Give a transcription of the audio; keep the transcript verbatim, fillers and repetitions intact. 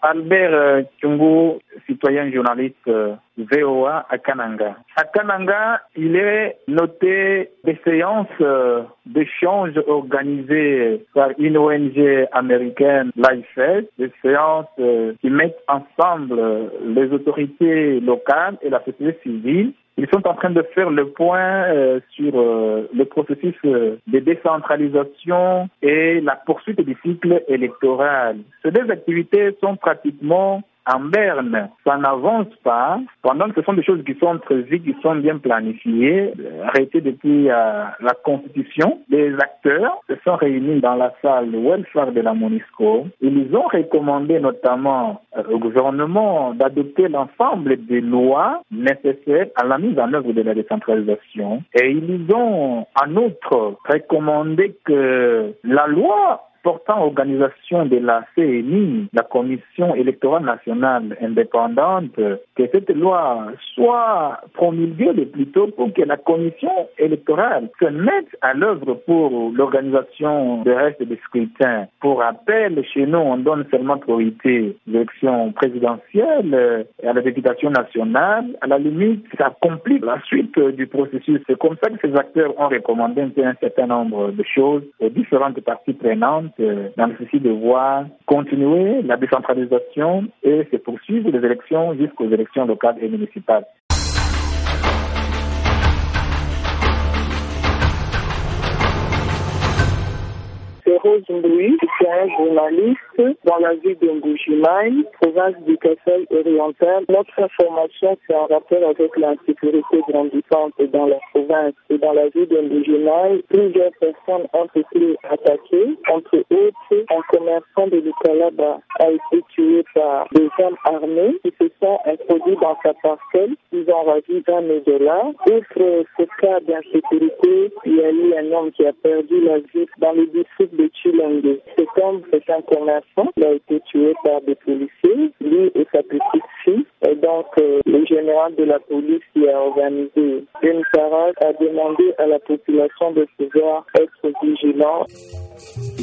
Albert Tchungu, citoyen journaliste V O A à Kananga. À Kananga, il est noté des séances d'échange organisées par une O N G américaine, l'I F E S, des séances qui mettent ensemble les autorités locales et la société civile. Ils sont en train de faire le point euh, sur euh, le processus euh, de décentralisation et la poursuite du cycle électoral. Ces deux activités sont pratiquement en berne. Ça n'avance pas, pendant que ce sont des choses qui sont prévues, qui sont bien planifiées, arrêtées depuis euh, la Constitution. Les acteurs se sont réunis dans la salle welfare de la MONUSCO. Ils ont recommandé notamment euh, au gouvernement d'adopter l'ensemble des lois nécessaires à la mise en œuvre de la décentralisation. Et ils ont en outre recommandé que la loi portant organisation de la C N I, la Commission électorale nationale indépendante, que cette loi soit promulguée le plus tôt pour que la Commission électorale se mette à l'œuvre pour l'organisation des restes des scrutins. Pour rappel, chez nous, on donne seulement priorité aux élections présidentielles et à la députation nationale. À la limite, ça complique la suite du processus. C'est comme ça que ces acteurs ont recommandé un certain nombre de choses aux différentes parties prenantes dans le souci de voir continuer la décentralisation et se poursuivre les élections jusqu'aux élections locales et municipales. C'est Rose Mbui, c'est un journaliste dans la ville de Mbujimaï, province du Kasaï oriental. Notre information, c'est en rapport avec l'insécurité grandissante dans la province et dans la ville de Mbujimaï. Plusieurs personnes ont été attaquées. Entre autres, un commerçant de Lukalaba a été tué par des hommes armés qui se sont introduits dans sa parcelle. Ils ont ravi d'un dollars. Outre ce cas d'insécurité, il y a eu un homme qui a perdu la vie dans le district de Chilenge. Cet homme, c'est un commerçant. Il a été tué par des policiers, lui et sa petite fille. Et donc, euh, le général de la police qui a organisé une parade a demandé à la population de pouvoir être vigilante.